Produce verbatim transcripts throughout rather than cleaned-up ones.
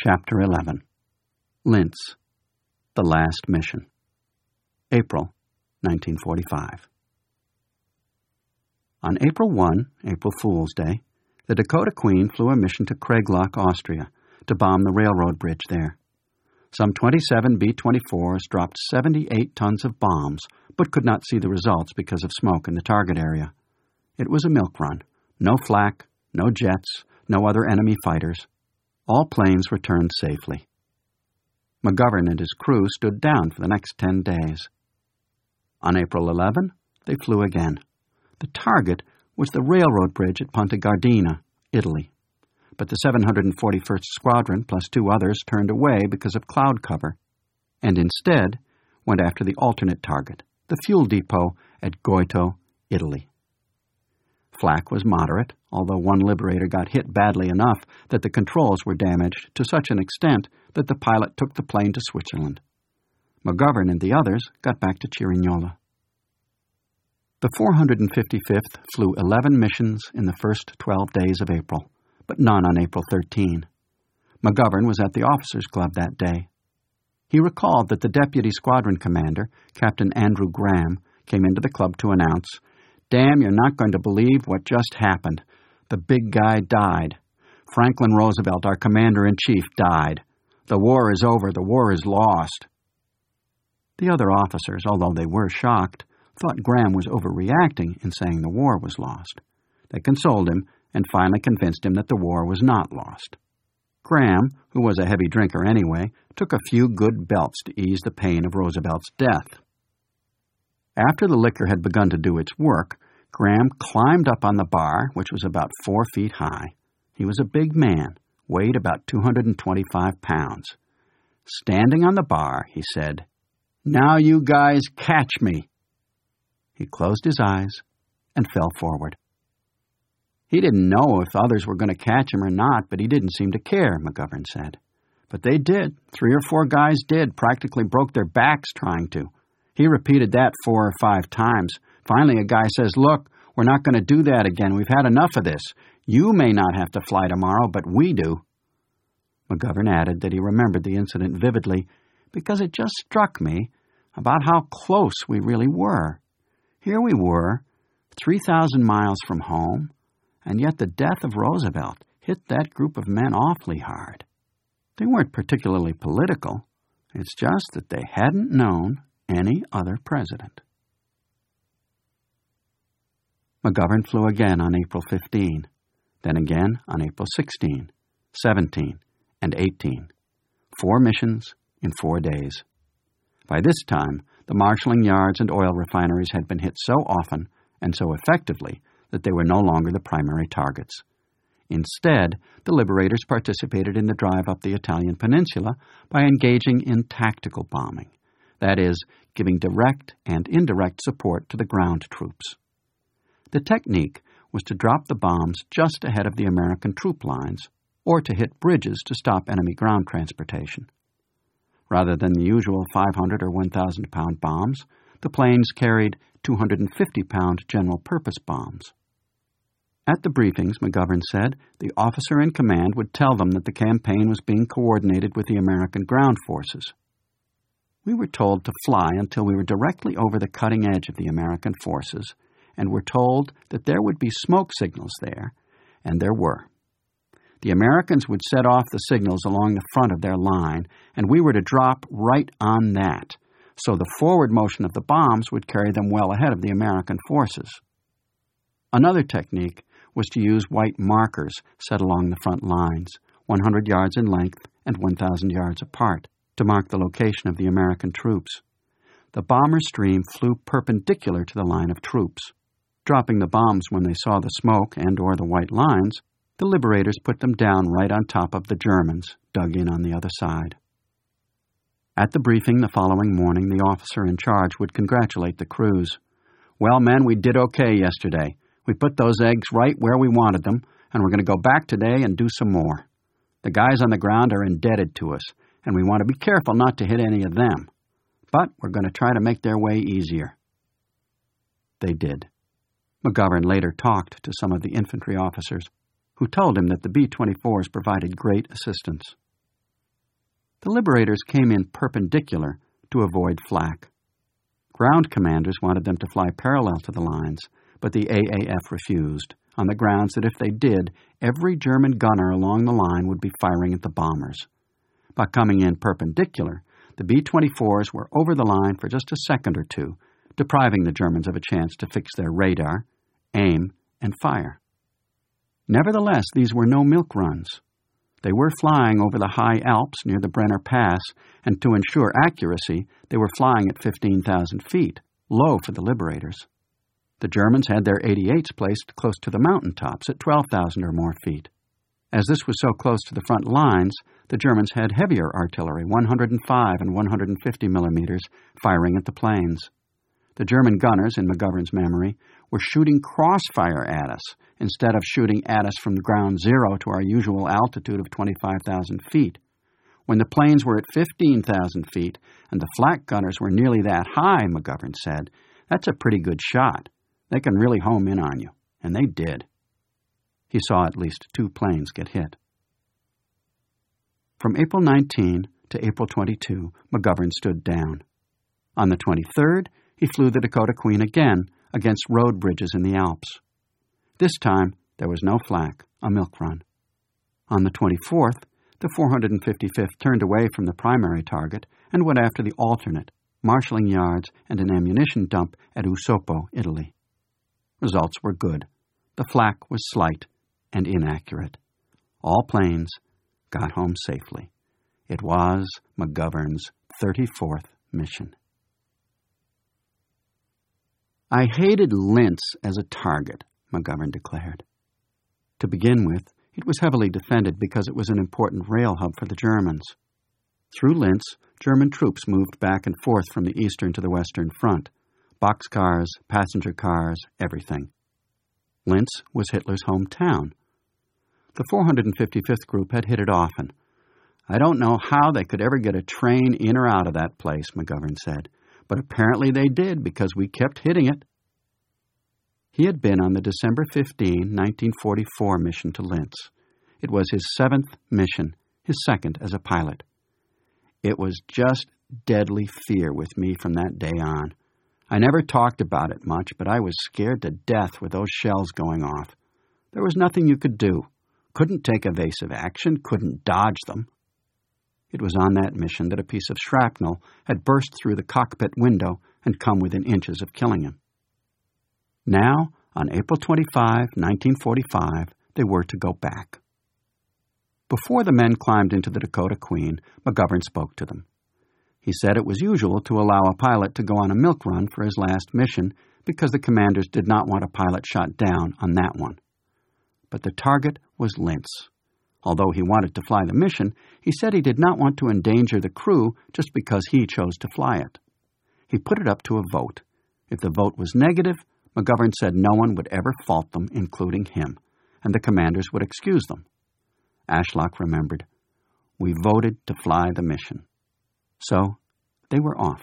Chapter eleven. Linz, The Last Mission. April, nineteen forty-five. On April first, April Fool's Day, the Dakota Queen flew a mission to Kraglock, Austria, to bomb the railroad bridge there. Some twenty-seven B twenty-fours dropped seventy-eight tons of bombs, but could not see the results because of smoke in the target area. It was a milk run. No flak, no jets, no other enemy fighters. All planes returned safely. McGovern and his crew stood down for the next ten days. On April eleventh, they flew again. The target was the railroad bridge at Ponte Gardena, Italy. But the seven hundred forty-first Squadron plus two others turned away because of cloud cover, and instead went after the alternate target, the fuel depot at Goito, Italy. Flak was moderate, although one Liberator got hit badly enough that the controls were damaged to such an extent that the pilot took the plane to Switzerland. McGovern and the others got back to Cerignola. The four hundred fifty-fifth flew eleven missions in the first twelve days of April, but none on April thirteenth. McGovern was at the officers' club that day. He recalled that the deputy squadron commander, Captain Andrew Graham, came into the club to announce, "Damn, you're not going to believe what just happened. The big guy died. Franklin Roosevelt, our commander-in-chief, died. The war is over. The war is lost." The other officers, although they were shocked, thought Graham was overreacting in saying the war was lost. They consoled him and finally convinced him that the war was not lost. Graham, who was a heavy drinker anyway, took a few good belts to ease the pain of Roosevelt's death. After the liquor had begun to do its work, Graham climbed up on the bar, which was about four feet high. He was a big man, weighed about two hundred twenty-five pounds. Standing on the bar, he said, "Now you guys catch me." He closed his eyes and fell forward. He didn't know if others were going to catch him or not, but he didn't seem to care, McGovern said. But they did. Three or four guys did, practically broke their backs trying to. He repeated that four or five times. Finally, a guy says, "Look, we're not going to do that again. We've had enough of this. You may not have to fly tomorrow, but we do." McGovern added that he remembered the incident vividly because it just struck me about how close we really were. Here we were, three thousand miles from home, and yet the death of Roosevelt hit that group of men awfully hard. They weren't particularly political. It's just that they hadn't known any other president. McGovern flew again on April fifteenth, then again on April sixteenth, seventeenth, and eighteenth. Four missions in four days. By this time, the marshalling yards and oil refineries had been hit so often and so effectively that they were no longer the primary targets. Instead, the Liberators participated in the drive up the Italian peninsula by engaging in tactical bombing. That is, giving direct and indirect support to the ground troops. The technique was to drop the bombs just ahead of the American troop lines, or to hit bridges to stop enemy ground transportation. Rather than the usual five hundred or one thousand pound bombs, the planes carried two hundred fifty pound general-purpose bombs. At the briefings, McGovern said, the officer in command would tell them that the campaign was being coordinated with the American ground forces. We were told to fly until we were directly over the cutting edge of the American forces, and were told that there would be smoke signals there, and there were. The Americans would set off the signals along the front of their line, and we were to drop right on that, so the forward motion of the bombs would carry them well ahead of the American forces. Another technique was to use white markers set along the front lines, one hundred yards in length and one thousand yards apart, to mark the location of the American troops. The bomber stream flew perpendicular to the line of troops. Dropping the bombs when they saw the smoke and or the white lines, the Liberators put them down right on top of the Germans, dug in on the other side. At the briefing the following morning, the officer in charge would congratulate the crews. "Well, men, we did okay yesterday. We put those eggs right where we wanted them, and we're going to go back today and do some more. The guys on the ground are indebted to us, and we want to be careful not to hit any of them. But we're going to try to make their way easier." They did. McGovern later talked to some of the infantry officers, who told him that the B twenty-fours provided great assistance. The liberators came in perpendicular to avoid flak. Ground commanders wanted them to fly parallel to the lines, but the A A F refused, on the grounds that if they did, every German gunner along the line would be firing at the bombers. By coming in perpendicular, the B twenty-fours were over the line for just a second or two, depriving the Germans of a chance to fix their radar, aim, and fire. Nevertheless, these were no milk runs. They were flying over the high Alps near the Brenner Pass, and to ensure accuracy, they were flying at fifteen thousand feet, low for the liberators. The Germans had their eighty-eights placed close to the mountain tops at twelve thousand or more feet. As this was so close to the front lines, the Germans had heavier artillery, one hundred five and one hundred fifty millimeters, firing at the planes. The German gunners, in McGovern's memory, were shooting crossfire at us instead of shooting at us from ground zero to our usual altitude of twenty-five thousand feet. When the planes were at fifteen thousand feet and the flak gunners were nearly that high, McGovern said, that's a pretty good shot. They can really home in on you. And they did. He saw at least two planes get hit. From April nineteenth to April twenty-second, McGovern stood down. On the twenty-third, he flew the Dakota Queen again against road bridges in the Alps. This time, there was no flak, a milk run. On the twenty-fourth, the four hundred fifty-fifth turned away from the primary target and went after the alternate, marshalling yards and an ammunition dump at Usopo, Italy. Results were good. The flak was slight and inaccurate. All planes got home safely. It was McGovern's thirty-fourth mission. I hated Linz as a target, McGovern declared. To begin with, it was heavily defended because it was an important rail hub for the Germans. Through Linz, German troops moved back and forth from the eastern to the western front. Boxcars, passenger cars, everything. Linz was Hitler's hometown. The four hundred fifty-fifth Group had hit it often. I don't know how they could ever get a train in or out of that place, McGovern said, but apparently they did because we kept hitting it. He had been on the December fifteenth, nineteen forty-four mission to Linz. It was his seventh mission, his second as a pilot. It was just deadly fear with me from that day on. I never talked about it much, but I was scared to death with those shells going off. There was nothing you could do. Couldn't take evasive action, couldn't dodge them. It was on that mission that a piece of shrapnel had burst through the cockpit window and come within inches of killing him. Now, on April twenty-fifth, nineteen forty-five, they were to go back. Before the men climbed into the Dakota Queen, McGovern spoke to them. He said it was usual to allow a pilot to go on a milk run for his last mission because the commanders did not want a pilot shot down on that one. But the target was Linz. Although he wanted to fly the mission, he said he did not want to endanger the crew just because he chose to fly it. He put it up to a vote. If the vote was negative, McGovern said no one would ever fault them, including him, and the commanders would excuse them. Ashlock remembered, "We voted to fly the mission." So they were off.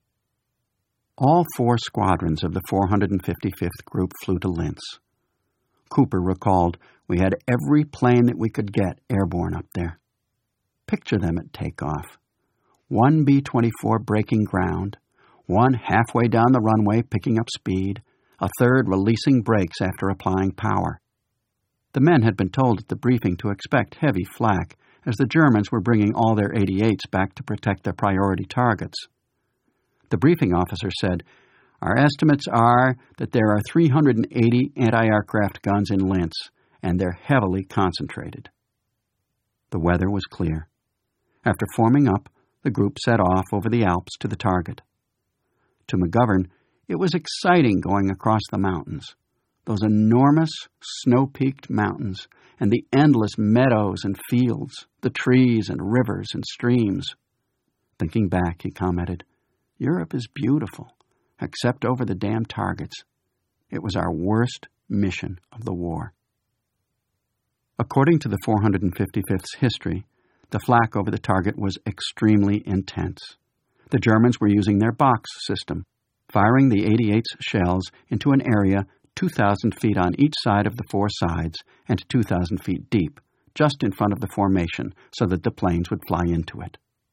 All four squadrons of the four hundred fifty-fifth Group flew to Linz. Cooper recalled, "We had every plane that we could get airborne up there. Picture them at takeoff. One B twenty-four breaking ground, one halfway down the runway picking up speed, a third releasing brakes after applying power." The men had been told at the briefing to expect heavy flak, as the Germans were bringing all their eighty-eights back to protect their priority targets. The briefing officer said, "Our estimates are that there are three hundred eighty anti-aircraft guns in Linz, and they're heavily concentrated." The weather was clear. After forming up, the group set off over the Alps to the target. To McGovern, it was exciting going across the mountains. Those enormous, snow-peaked mountains, and the endless meadows and fields, the trees and rivers and streams. Thinking back, he commented, "Europe is beautiful, except over the damn targets. It was our worst mission of the war." According to the four hundred fifty-fifth's history, the flak over the target was extremely intense. The Germans were using their box system, firing the eighty-eight's shells into an area two thousand feet on each side of the four sides and two thousand feet deep, just in front of the formation so that the planes would fly into it.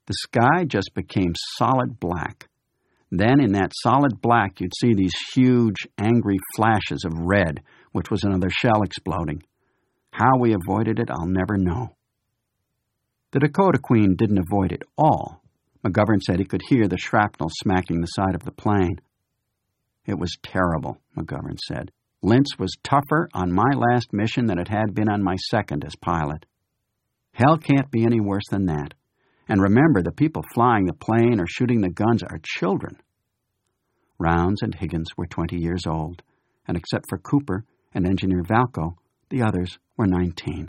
The sky just became solid black. Then in that solid black you'd see these huge, angry flashes of red, which was another shell exploding. How we avoided it, I'll never know. The Dakota Queen didn't avoid it all. McGovern said he could hear the shrapnel smacking the side of the plane. It was terrible, McGovern said. Lintz was tougher on my last mission than it had been on my second as pilot. Hell can't be any worse than that. And remember, the people flying the plane or shooting the guns are children. Rounds and Higgins were twenty years old, and except for Cooper and Engineer Valco, the others were nineteen.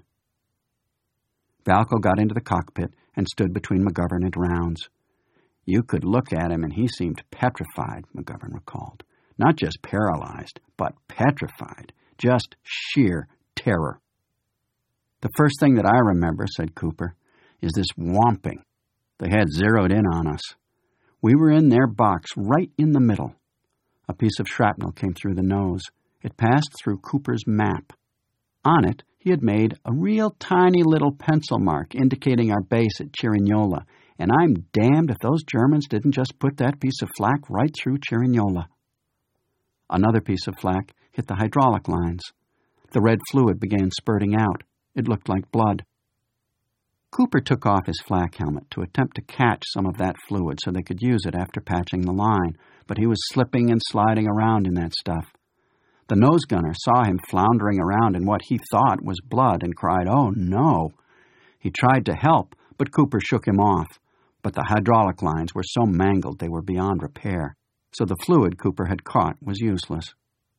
Valco got into the cockpit and stood between McGovern and Rounds. You could look at him and he seemed petrified, McGovern recalled. Not just paralyzed, but petrified. Just sheer terror. The first thing that I remember, said Cooper, is this whomping. They had zeroed in on us. We were in their box right in the middle. A piece of shrapnel came through the nose. It passed through Cooper's map. On it, he had made a real tiny little pencil mark indicating our base at Chirignola, and I'm damned if those Germans didn't just put that piece of flak right through Chirignola. Another piece of flak hit the hydraulic lines. The red fluid began spurting out. It looked like blood. Cooper took off his flak helmet to attempt to catch some of that fluid so they could use it after patching the line, but he was slipping and sliding around in that stuff. The nose gunner saw him floundering around in what he thought was blood and cried, "Oh, no!" He tried to help, but Cooper shook him off. But the hydraulic lines were so mangled they were beyond repair, so the fluid Cooper had caught was useless.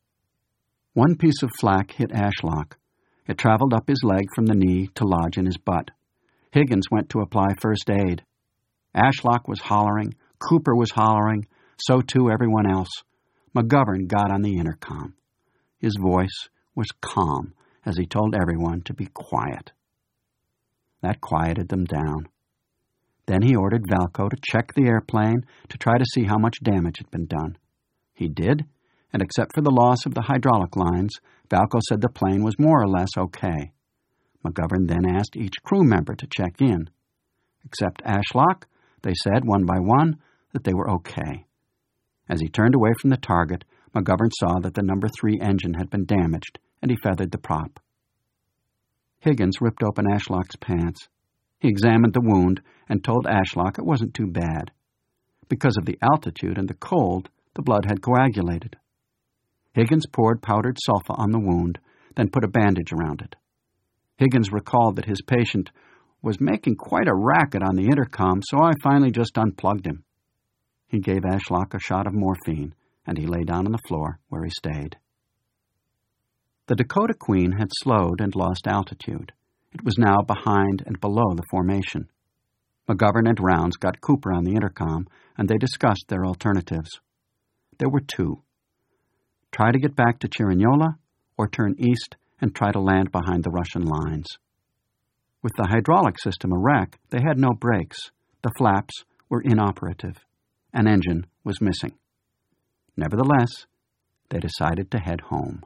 One piece of flak hit Ashlock. It traveled up his leg from the knee to lodge in his butt. Higgins went to apply first aid. Ashlock was hollering, Cooper was hollering, so too everyone else. McGovern got on the intercom. His voice was calm as he told everyone to be quiet. That quieted them down. Then he ordered Valco to check the airplane to try to see how much damage had been done. He did, and except for the loss of the hydraulic lines, Valco said the plane was more or less okay. McGovern then asked each crew member to check in. Except Ashlock, they said one by one that they were okay. As he turned away from the target, McGovern saw that the number three engine had been damaged, and he feathered the prop. Higgins ripped open Ashlock's pants. He examined the wound and told Ashlock it wasn't too bad. Because of the altitude and the cold, the blood had coagulated. Higgins poured powdered sulfa on the wound, then put a bandage around it. Higgins recalled that his patient was making quite a racket on the intercom, so I finally just unplugged him. He gave Ashlock a shot of morphine, and he lay down on the floor where he stayed. The Dakota Queen had slowed and lost altitude. It was now behind and below the formation. McGovern and Rounds got Cooper on the intercom, and they discussed their alternatives. There were two. Try to get back to Chirignola, or turn east and try to land behind the Russian lines. With the hydraulic system a wreck, they had no brakes. The flaps were inoperative. An engine was missing. Nevertheless, they decided to head home.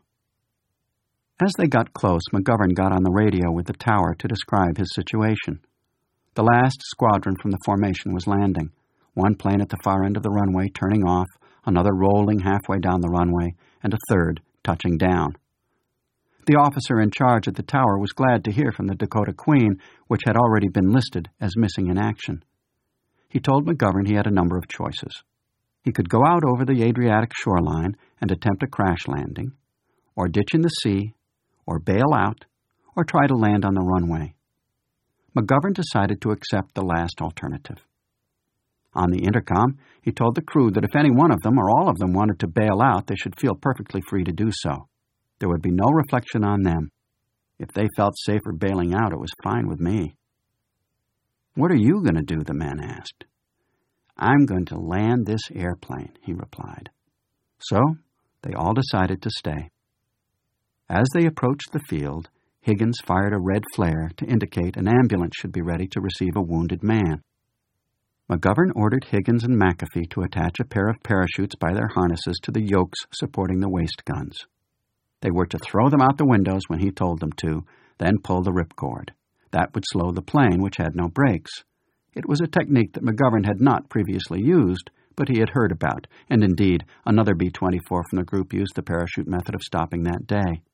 As they got close, McGovern got on the radio with the tower to describe his situation. The last squadron from the formation was landing, one plane at the far end of the runway turning off, another rolling halfway down the runway, and a third touching down. The officer in charge at the tower was glad to hear from the Dakota Queen, which had already been listed as missing in action. He told McGovern he had a number of choices. He could go out over the Adriatic shoreline and attempt a crash landing, or ditch in the sea, or bail out, or try to land on the runway. McGovern decided to accept the last alternative. On the intercom, he told the crew that if any one of them or all of them wanted to bail out, they should feel perfectly free to do so. There would be no reflection on them. If they felt safer bailing out, it was fine with me. "What are you going to do?" the man asked. "I'm going to land this airplane," he replied. So, they all decided to stay. As they approached the field, Higgins fired a red flare to indicate an ambulance should be ready to receive a wounded man. McGovern ordered Higgins and McAfee to attach a pair of parachutes by their harnesses to the yokes supporting the waist guns. They were to throw them out the windows when he told them to, then pull the ripcord. That would slow the plane, which had no brakes. It was a technique that McGovern had not previously used, but he had heard about, and indeed, another B twenty-four from the group used the parachute method of stopping that day.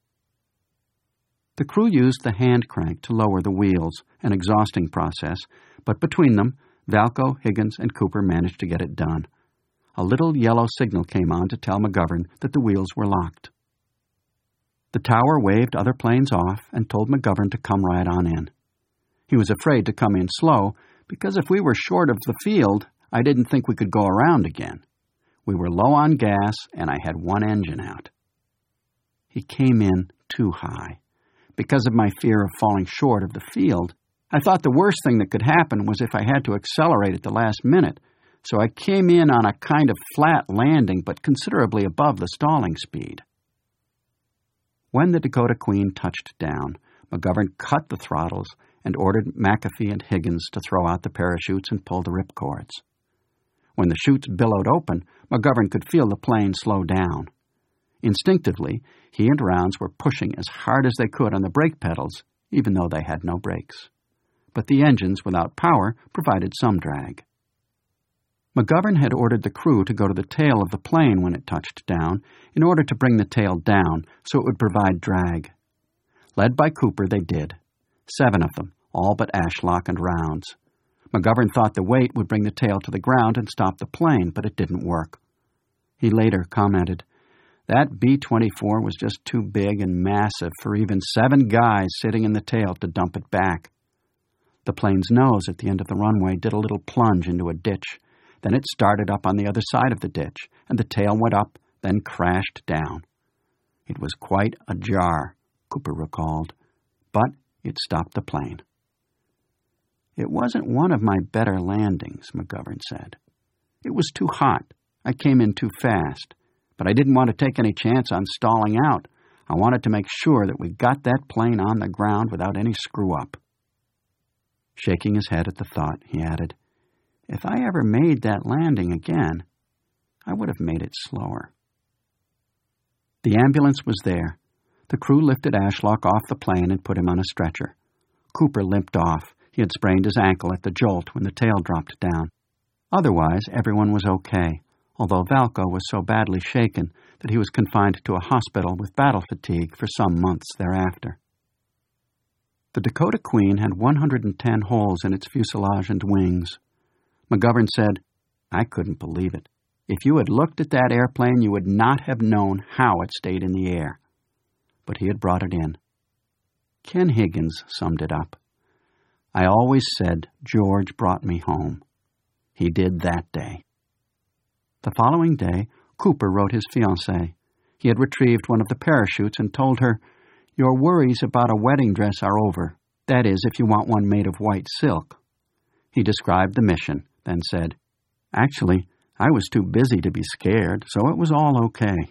The crew used the hand crank to lower the wheels, an exhausting process, but between them, Valco, Higgins, and Cooper managed to get it done. A little yellow signal came on to tell McGovern that the wheels were locked. The tower waved other planes off and told McGovern to come right on in. He was afraid to come in slow, because if we were short of the field, I didn't think we could go around again. We were low on gas, and I had one engine out. He came in too high. Because of my fear of falling short of the field, I thought the worst thing that could happen was if I had to accelerate at the last minute, so I came in on a kind of flat landing but considerably above the stalling speed. When the Dakota Queen touched down, McGovern cut the throttles and ordered McAfee and Higgins to throw out the parachutes and pull the ripcords. When the chutes billowed open, McGovern could feel the plane slow down. Instinctively, he and Rounds were pushing as hard as they could on the brake pedals, even though they had no brakes. But the engines, without power, provided some drag. McGovern had ordered the crew to go to the tail of the plane when it touched down in order to bring the tail down so it would provide drag. Led by Cooper, they did. Seven of them, all but Ashlock and Rounds. McGovern thought the weight would bring the tail to the ground and stop the plane, but it didn't work. He later commented, "That B twenty-four was just too big and massive for even seven guys sitting in the tail to dump it back." The plane's nose at the end of the runway did a little plunge into a ditch. Then it started up on the other side of the ditch, and the tail went up, then crashed down. It was quite a jar, Cooper recalled, but it stopped the plane. "It wasn't one of my better landings," McGovern said. "It was too hot. I came in too fast. But I didn't want to take any chance on stalling out. I wanted to make sure that we got that plane on the ground without any screw-up." Shaking his head at the thought, he added, "If I ever made that landing again, I would have made it slower." The ambulance was there. The crew lifted Ashlock off the plane and put him on a stretcher. Cooper limped off. He had sprained his ankle at the jolt when the tail dropped down. Otherwise, everyone was okay, although Valco was so badly shaken that he was confined to a hospital with battle fatigue for some months thereafter. The Dakota Queen had one hundred ten holes in its fuselage and wings. McGovern said, "I couldn't believe it. If you had looked at that airplane, you would not have known how it stayed in the air." But he had brought it in. Ken Higgins summed it up. "I always said George brought me home. He did that day." The following day, Cooper wrote his fiancée. He had retrieved one of the parachutes and told her, "Your worries about a wedding dress are over. That is, if you want one made of white silk." He described the mission, then said, "Actually, I was too busy to be scared, so it was all okay."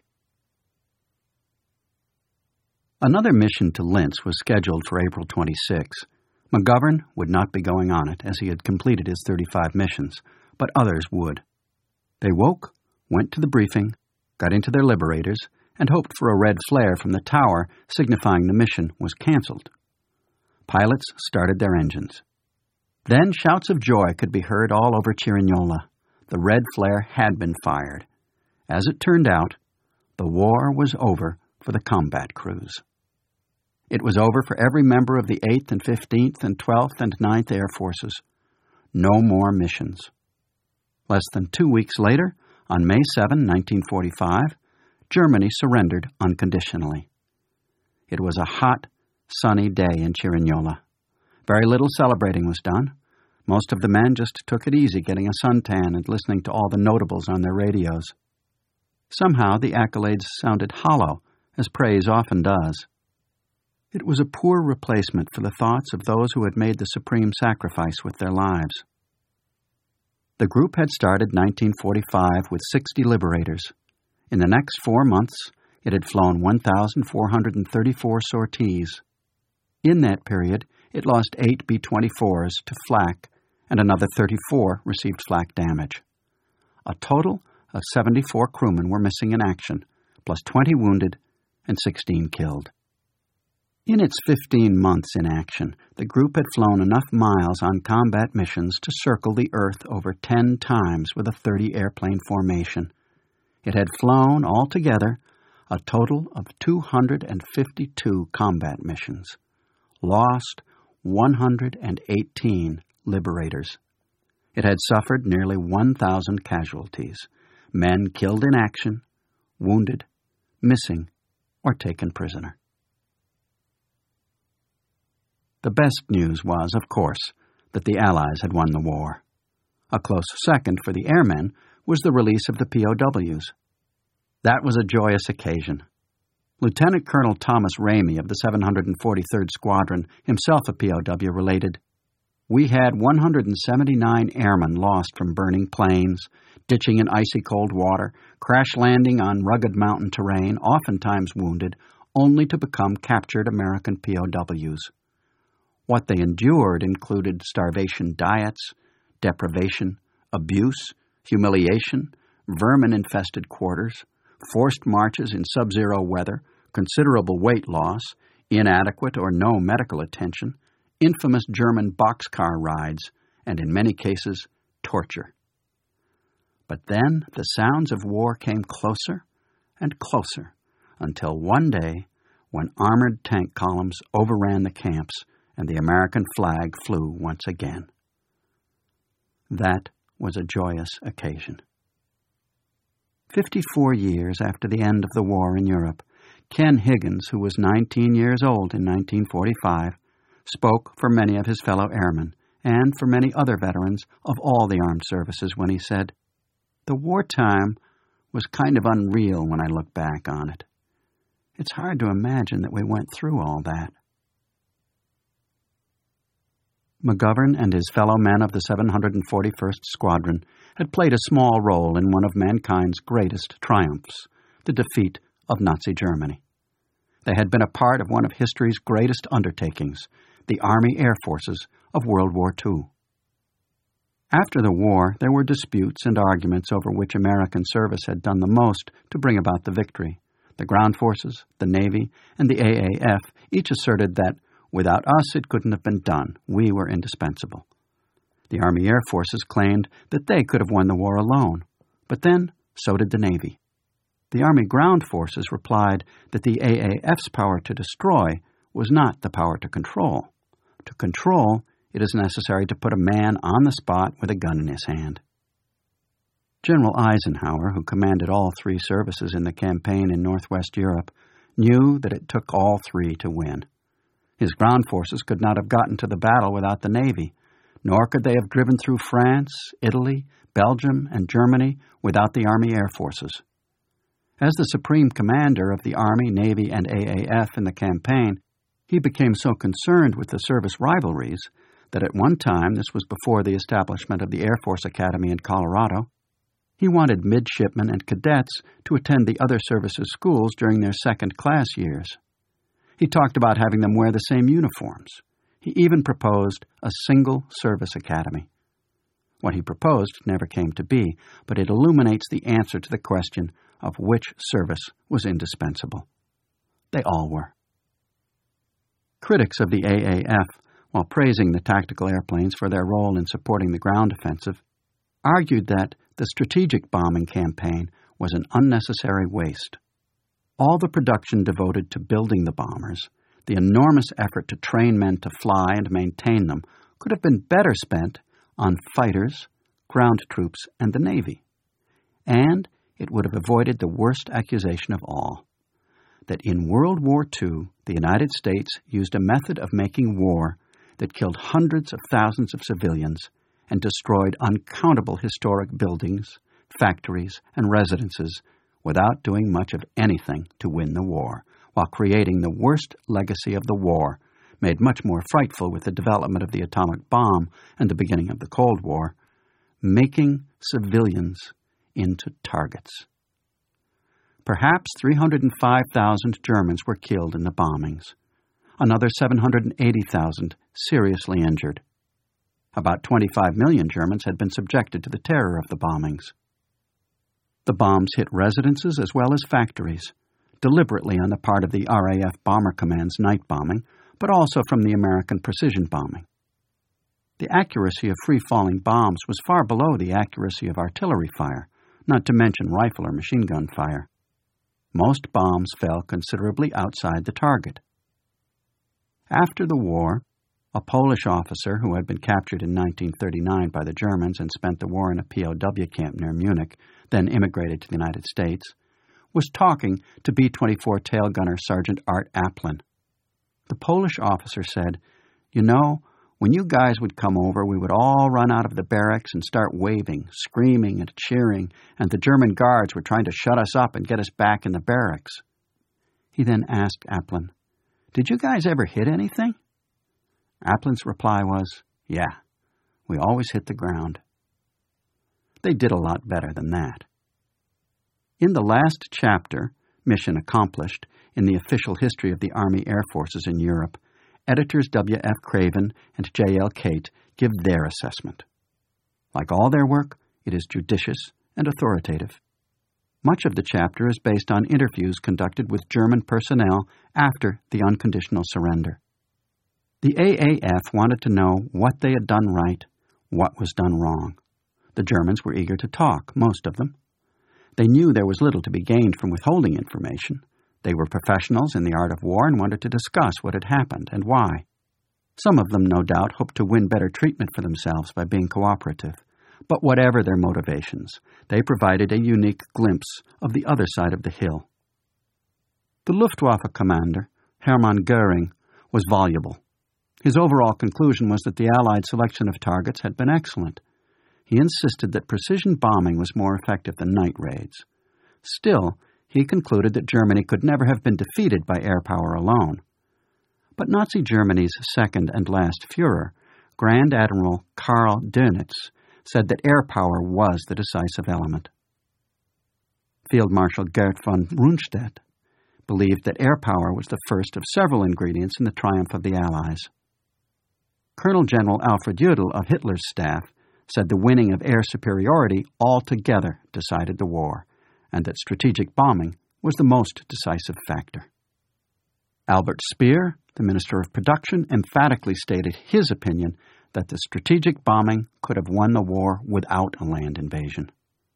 Another mission to Linz was scheduled for April twenty-sixth. McGovern would not be going on it, as he had completed his thirty-five missions, but others would. They woke, went to the briefing, got into their Liberators, and hoped for a red flare from the tower signifying the mission was canceled. Pilots started their engines. Then shouts of joy could be heard all over Cerignola. The red flare had been fired. As it turned out, the war was over for the combat crews. It was over for every member of the eighth and fifteenth and twelfth and ninth Air Forces. No more missions. Less than two weeks later, on May seventh, nineteen forty-five, Germany surrendered unconditionally. It was a hot, sunny day in Cerignola. Very little celebrating was done. Most of the men just took it easy getting a suntan and listening to all the notables on their radios. Somehow the accolades sounded hollow, as praise often does. It was a poor replacement for the thoughts of those who had made the supreme sacrifice with their lives. The group had started nineteen forty-five with sixty Liberators. In the next four months, it had flown one thousand four hundred thirty-four sorties. In that period, it lost eight B twenty-fours to flak, and another thirty-four received flak damage. A total of seventy-four crewmen were missing in action, plus twenty wounded and sixteen killed. In its fifteen months in action, the group had flown enough miles on combat missions to circle the Earth over ten times with a thirty-airplane formation. It had flown, altogether, a total of two hundred fifty-two combat missions, lost one hundred eighteen liberators. It had suffered nearly one thousand casualties, men killed in action, wounded, missing, or taken prisoner. The best news was, of course, that the Allies had won the war. A close second for the airmen was the release of the P O Ws. That was a joyous occasion. Lieutenant Colonel Thomas Ramey of the seven hundred forty-third Squadron, himself a P O W, related, "We had one hundred seventy-nine airmen lost from burning planes, ditching in icy cold water, crash landing on rugged mountain terrain, oftentimes wounded, only to become captured American P O Ws. What they endured included starvation diets, deprivation, abuse, humiliation, vermin-infested quarters, forced marches in sub-zero weather, considerable weight loss, inadequate or no medical attention, infamous German boxcar rides, and in many cases, torture. But then the sounds of war came closer and closer, until one day, when armored tank columns overran the camps and the American flag flew once again. That was a joyous occasion. Fifty-four years after the end of the war in Europe, Ken Higgins, who was nineteen years old in nineteen forty-five, spoke for many of his fellow airmen and for many other veterans of all the armed services when he said, "The wartime was kind of unreal when I look back on it. It's hard to imagine that we went through all that." McGovern and his fellow men of the seven hundred forty-first Squadron had played a small role in one of mankind's greatest triumphs, the defeat of Nazi Germany. They had been a part of one of history's greatest undertakings, the Army Air Forces of World War Two. After the war, there were disputes and arguments over which American service had done the most to bring about the victory. The ground forces, the Navy, and the A A F each asserted that without us, it couldn't have been done. We were indispensable. The Army Air Forces claimed that they could have won the war alone, but then so did the Navy. The Army Ground Forces replied that the A A F's power to destroy was not the power to control. To control, it is necessary to put a man on the spot with a gun in his hand. General Eisenhower, who commanded all three services in the campaign in Northwest Europe, knew that it took all three to win. His ground forces could not have gotten to the battle without the Navy, nor could they have driven through France, Italy, Belgium, and Germany without the Army Air Forces. As the supreme commander of the Army, Navy, and A A F in the campaign, he became so concerned with the service rivalries that at one time, this was before the establishment of the Air Force Academy in Colorado, he wanted midshipmen and cadets to attend the other services' schools during their second-class years. He talked about having them wear the same uniforms. He even proposed a single service academy. What he proposed never came to be, but it illuminates the answer to the question of which service was indispensable. They all were. Critics of the A A F, while praising the tactical airplanes for their role in supporting the ground offensive, argued that the strategic bombing campaign was an unnecessary waste. All the production devoted to building the bombers, the enormous effort to train men to fly and maintain them, could have been better spent on fighters, ground troops, and the Navy. And it would have avoided the worst accusation of all, that in World War Two, the United States used a method of making war that killed hundreds of thousands of civilians and destroyed uncountable historic buildings, factories, and residences without doing much of anything to win the war, while creating the worst legacy of the war, made much more frightful with the development of the atomic bomb and the beginning of the Cold War, making civilians into targets. Perhaps three hundred five thousand Germans were killed in the bombings. Another seven hundred eighty thousand seriously injured. About twenty-five million Germans had been subjected to the terror of the bombings. The bombs hit residences as well as factories. deliberately on the part of the R A F Bomber Command's night bombing, but also from the American precision bombing. The accuracy of free-falling bombs was far below the accuracy of artillery fire, not to mention rifle or machine gun fire. Most bombs fell considerably outside the target. After the war, a Polish officer who had been captured in nineteen thirty-nine by the Germans and spent the war in a P O W camp near Munich, then immigrated to the United States, was talking to B twenty-four tail gunner Sergeant Art Aplin. The Polish officer said, "You know, when you guys would come over, we would all run out of the barracks and start waving, screaming and cheering, and the German guards were trying to shut us up and get us back in the barracks." He then asked Aplin, "Did you guys ever hit anything?" Aplin's reply was, "Yeah, we always hit the ground." They did a lot better than that. In the last chapter, Mission Accomplished, in the official history of the Army Air Forces in Europe, editors W F Craven and J L Cate give their assessment. Like all their work, it is judicious and authoritative. Much of the chapter is based on interviews conducted with German personnel after the unconditional surrender. The A A F wanted to know what they had done right, what was done wrong. The Germans were eager to talk, most of them. They knew there was little to be gained from withholding information. They were professionals in the art of war and wanted to discuss what had happened and why. Some of them, no doubt, hoped to win better treatment for themselves by being cooperative. But whatever their motivations, they provided a unique glimpse of the other side of the hill. The Luftwaffe commander, Hermann Göring, was voluble. His overall conclusion was that the Allied selection of targets had been excellent. He insisted that precision bombing was more effective than night raids. Still, he concluded that Germany could never have been defeated by air power alone. But Nazi Germany's second and last Führer, Grand Admiral Karl Dönitz, said that air power was the decisive element. Field Marshal Gerd von Rundstedt believed that air power was the first of several ingredients in the triumph of the Allies. Colonel General Alfred Jodl of Hitler's staff said the winning of air superiority altogether decided the war, and that strategic bombing was the most decisive factor. Albert Speer, the Minister of Production, emphatically stated his opinion that the strategic bombing could have won the war without a land invasion.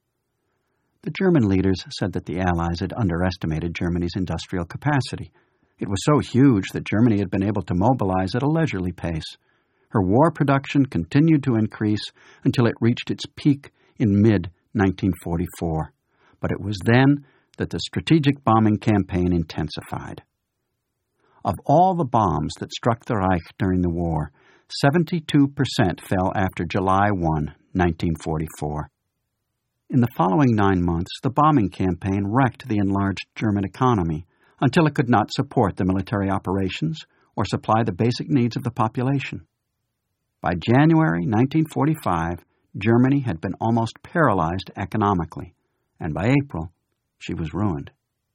The German leaders said that the Allies had underestimated Germany's industrial capacity. It was so huge that Germany had been able to mobilize at a leisurely pace. Her war production continued to increase until it reached its peak in mid nineteen forty-four. But it was then that the strategic bombing campaign intensified. Of all the bombs that struck the Reich during the war, seventy-two percent fell after July first, nineteen forty-four. In the following nine months, the bombing campaign wrecked the enlarged German economy until it could not support the military operations or supply the basic needs of the population. By January nineteen forty-five, Germany had been almost paralyzed economically, and by April, she was ruined.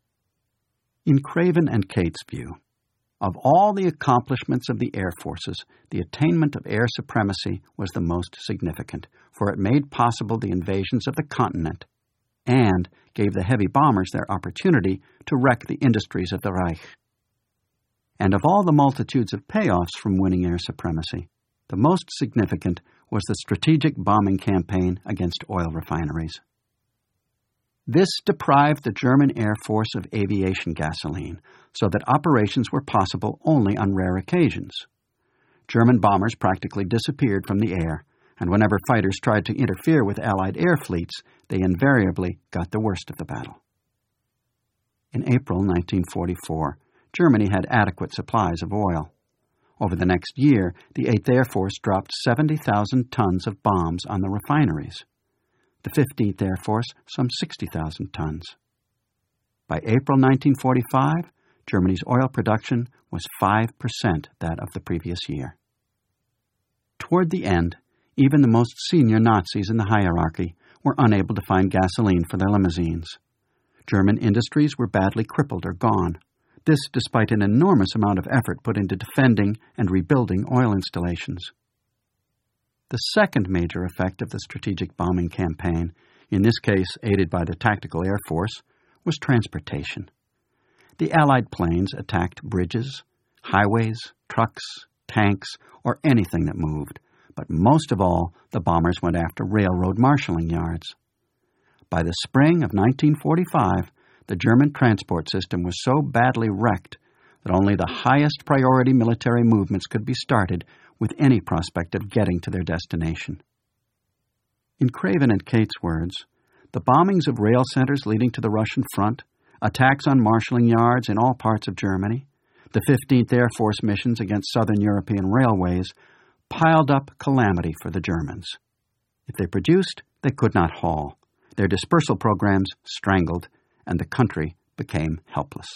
In Craven and Cate's view, of all the accomplishments of the air forces, the attainment of air supremacy was the most significant, for it made possible the invasions of the continent and gave the heavy bombers their opportunity to wreck the industries of the Reich. And of all the multitudes of payoffs from winning air supremacy, the most significant was the strategic bombing campaign against oil refineries. This deprived the German Air Force of aviation gasoline, so that operations were possible only on rare occasions. German bombers practically disappeared from the air, and whenever fighters tried to interfere with Allied air fleets, they invariably got the worst of the battle. In April nineteen forty-four, Germany had adequate supplies of oil. Over the next year, the Eighth Air Force dropped seventy thousand tons of bombs on the refineries. The Fifteenth Air Force some sixty thousand tons. By April nineteen forty-five, Germany's oil production was five percent that of the previous year. Toward the end, even the most senior Nazis in the hierarchy were unable to find gasoline for their limousines. German industries were badly crippled or gone. This despite an enormous amount of effort put into defending and rebuilding oil installations. The second major effect of the strategic bombing campaign, in this case aided by the Tactical Air Force, was transportation. the Allied planes attacked bridges, highways, trucks, tanks, or anything that moved, but most of all, the bombers went after railroad marshalling yards. By the spring of nineteen forty-five, the German transport system was so badly wrecked that only the highest priority military movements could be started with any prospect of getting to their destination. In Craven and Kate's words, the bombings of rail centers leading to the Russian front, attacks on marshalling yards in all parts of Germany, the fifteenth Air Force missions against southern European railways piled up calamity for the Germans. If they produced, they could not haul. Their dispersal programs strangled, and the country became helpless.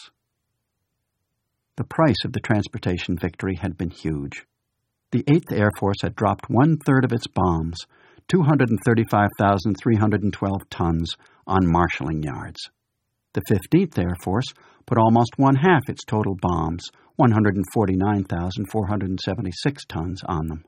The price of the transportation victory had been huge. The eighth Air Force had dropped one-third of its bombs, two hundred thirty-five thousand three hundred twelve tons, on marshalling yards. The fifteenth Air Force put almost one-half its total bombs, one hundred forty-nine thousand four hundred seventy-six tons, on them.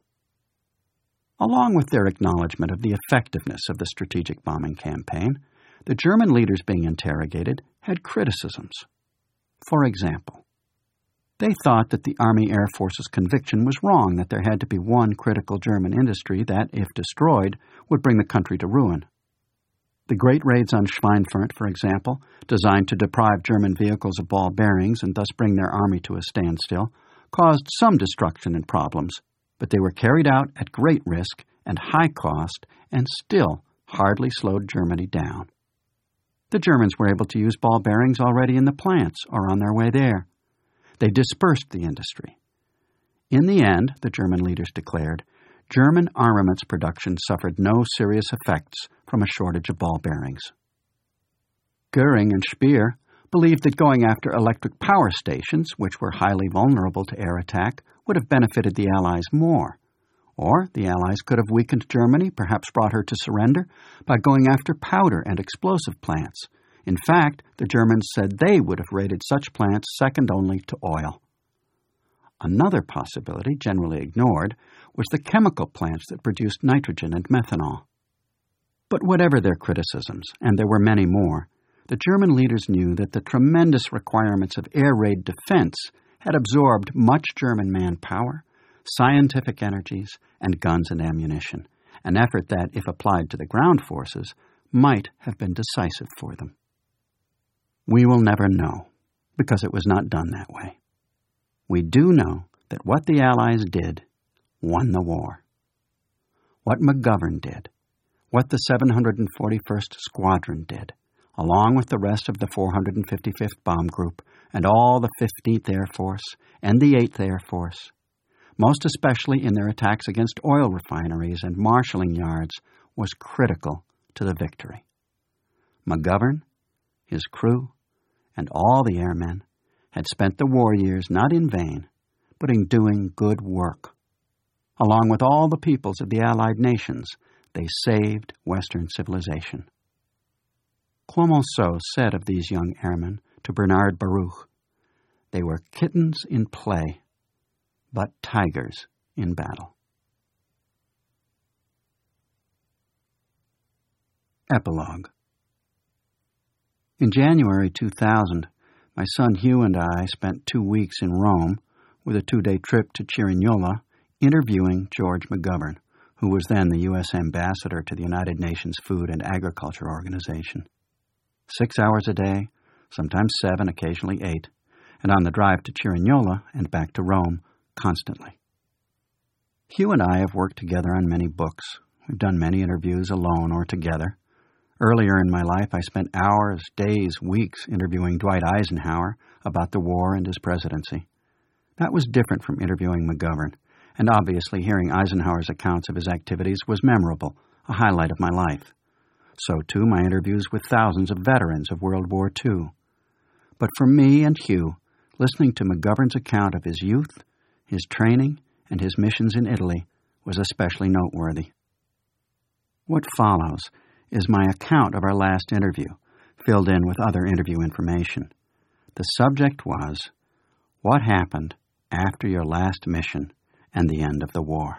Along with their acknowledgement of the effectiveness of the strategic bombing campaign, the German leaders being interrogated had criticisms. For example, they thought that the Army Air Force's conviction was wrong that there had to be one critical German industry that, if destroyed, would bring the country to ruin. The great raids on Schweinfurt, for example, designed to deprive German vehicles of ball bearings and thus bring their army to a standstill, caused some destruction and problems, but they were carried out at great risk and high cost and still hardly slowed Germany down. The Germans were able to use ball bearings already in the plants or on their way there. They dispersed the industry. In the end, the German leaders declared, German armaments production suffered no serious effects from a shortage of ball bearings. Goering and Speer believed that going after electric power stations, which were highly vulnerable to air attack, would have benefited the Allies more. Or the Allies could have weakened Germany, perhaps brought her to surrender, by going after powder and explosive plants. In fact, the Germans said they would have raided such plants second only to oil. Another possibility, generally ignored, was the chemical plants that produced nitrogen and methanol. But whatever their criticisms, and there were many more, the German leaders knew that the tremendous requirements of air raid defense had absorbed much German manpower, scientific energies, and guns and ammunition, an effort that, if applied to the ground forces, might have been decisive for them. We will never know, because it was not done that way. We do know that what the Allies did won the war. What McGovern did, what the seven hundred forty-first Squadron did, along with the rest of the four hundred fifty-fifth Bomb Group and all the fifteenth Air Force and the eighth Air Force, most especially in their attacks against oil refineries and marshalling yards, was critical to the victory. McGovern, his crew, and all the airmen had spent the war years not in vain, but in doing good work. Along with all the peoples of the Allied nations, they saved Western civilization. Clemenceau said of these young airmen to Bernard Baruch, they were kittens in play, but tigers in battle. Epilogue. In January two thousand, my son Hugh and I spent two weeks in Rome with a two-day trip to Cerignola interviewing George McGovern, who was then the U S ambassador to the United Nations Food and Agriculture Organization. Six hours a day, sometimes seven, occasionally eight, and on the drive to Cerignola and back to Rome constantly. Hugh and I have worked together on many books. We've done many interviews alone or together. Earlier in my life, I spent hours, days, weeks interviewing Dwight Eisenhower about the war and his presidency. That was different from interviewing McGovern, and obviously hearing Eisenhower's accounts of his activities was memorable, a highlight of my life. So, too, my interviews with thousands of veterans of World War Two. But for me and Hugh, listening to McGovern's account of his youth, his training, and his missions in Italy was especially noteworthy. What follows is my account of our last interview, filled in with other interview information. The subject was, what happened after your last mission and the end of the war?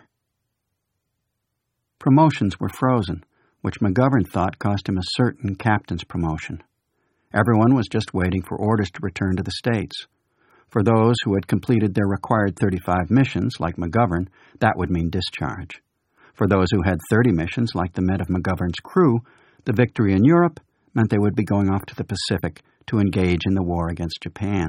Promotions were frozen, which McGovern thought cost him a certain captain's promotion. Everyone was just waiting for orders to return to the States. For those who had completed their required thirty-five missions, like McGovern, that would mean discharge. For those who had thirty missions, like the men of McGovern's crew, the victory in Europe meant they would be going off to the Pacific to engage in the war against Japan.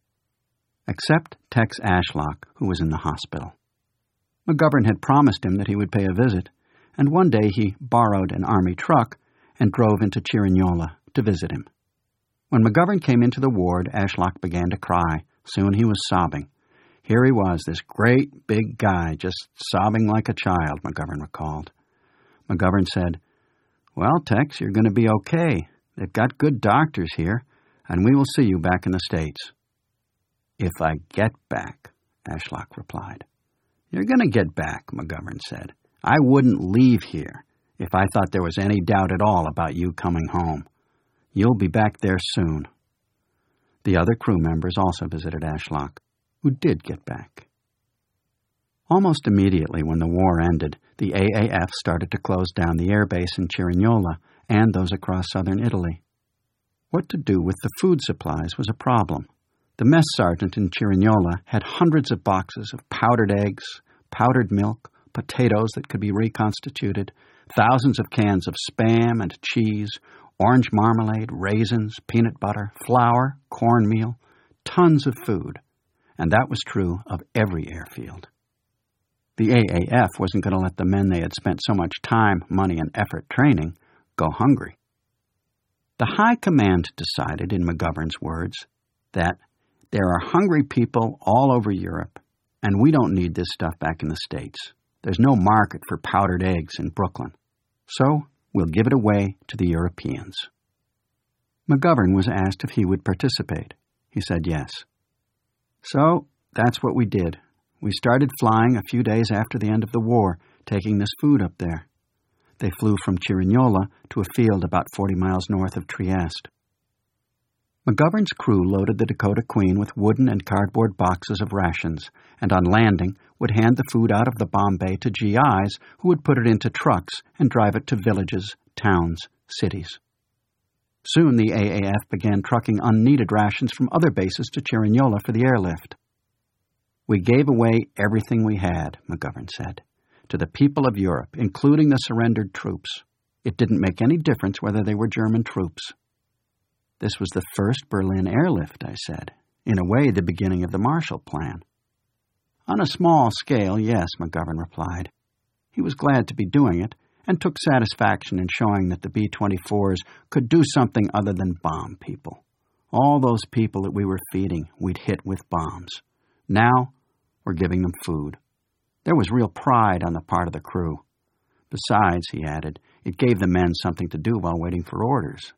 Except Tex Ashlock, who was in the hospital. McGovern had promised him that he would pay a visit, and one day he borrowed an army truck and drove into Chirinyola to visit him. When McGovern came into the ward, Ashlock began to cry. Soon he was sobbing. Here he was, this great big guy, just sobbing like a child, McGovern recalled. McGovern said, "Well, Tex, you're going to be okay. They've got good doctors here, and we will see you back in the States." "If I get back," Ashlock replied. "You're going to get back," McGovern said. "I wouldn't leave here if I thought there was any doubt at all about you coming home. You'll be back there soon." The other crew members also visited Ashlock, who did get back. Almost immediately when the war ended, the A A F started to close down the airbase in Chirinyola and those across southern Italy. What to do with the food supplies was a problem. The mess sergeant in Chirinyola had hundreds of boxes of powdered eggs, powdered milk, potatoes that could be reconstituted, thousands of cans of Spam and cheese, orange marmalade, raisins, peanut butter, flour, cornmeal, tons of food. And that was true of every airfield. The A A F wasn't going to let the men they had spent so much time, money, and effort training go hungry. The High Command decided, in McGovern's words, that there are hungry people all over Europe, and we don't need this stuff back in the States. There's no market for powdered eggs in Brooklyn, so we'll give it away to the Europeans. McGovern was asked if he would participate. He said yes. So that's what we did. We started flying a few days after the end of the war, taking this food up there. They flew from Chirinyola to a field about forty miles north of Trieste. McGovern's crew loaded the Dakota Queen with wooden and cardboard boxes of rations, and on landing would hand the food out of the bomb bay to G Is who would put it into trucks and drive it to villages, towns, cities. Soon the A A F began trucking unneeded rations from other bases to Chirinyola for the airlift. "We gave away everything we had," McGovern said, "to the people of Europe, including the surrendered troops. It didn't make any difference whether they were German troops." "This was the first Berlin airlift," I said. "In a way, the beginning of the Marshall Plan." "On a small scale, yes," McGovern replied. He was glad to be doing it, and took satisfaction in showing that the B twenty-fours could do something other than bomb people. All those people that we were feeding, we'd hit with bombs. Now, we're giving them food. There was real pride on the part of the crew. Besides, he added, it gave the men something to do while waiting for orders.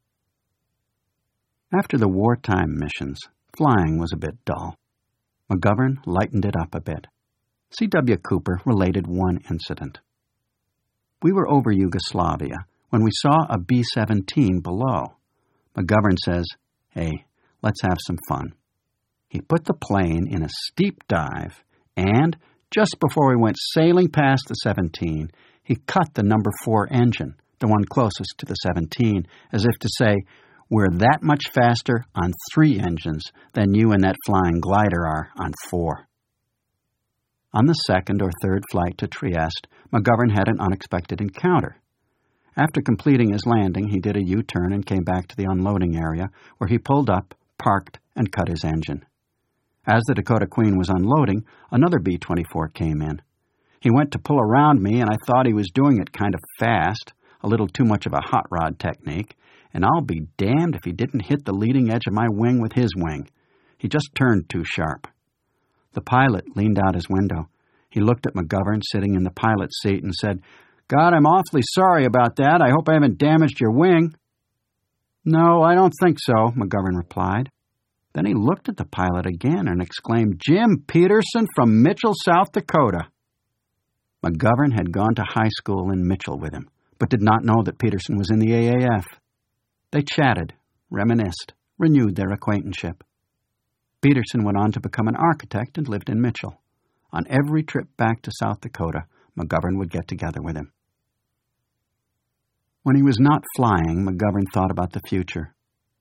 After the wartime missions, flying was a bit dull. McGovern lightened it up a bit. C W Cooper related one incident. "We were over Yugoslavia when we saw a B seventeen below. McGovern says, 'Hey, let's have some fun.' He put the plane in a steep dive, and just before we went sailing past the seventeen, he cut the number four engine, the one closest to the seventeen, as if to say, 'We're that much faster on three engines than you and that flying glider are on four.'" On the second or third flight to Trieste, McGovern had an unexpected encounter. After completing his landing, he did a U-turn and came back to the unloading area, where he pulled up, parked, and cut his engine. As the Dakota Queen was unloading, another B twenty-four came in. He went to pull around me, and I thought he was doing it kind of fast, a little too much of a hot rod technique, and I'll be damned if he didn't hit the leading edge of my wing with his wing. He just turned too sharp. The pilot leaned out his window. He looked at McGovern sitting in the pilot's seat and said, "God, I'm awfully sorry about that. I hope I haven't damaged your wing." "No, I don't think so," McGovern replied. Then he looked at the pilot again and exclaimed, "Jim Peterson from Mitchell, South Dakota." McGovern had gone to high school in Mitchell with him, but did not know that Peterson was in the A A F. They chatted, reminisced, renewed their acquaintanceship. Peterson went on to become an architect and lived in Mitchell. On every trip back to South Dakota, McGovern would get together with him. When he was not flying, McGovern thought about the future.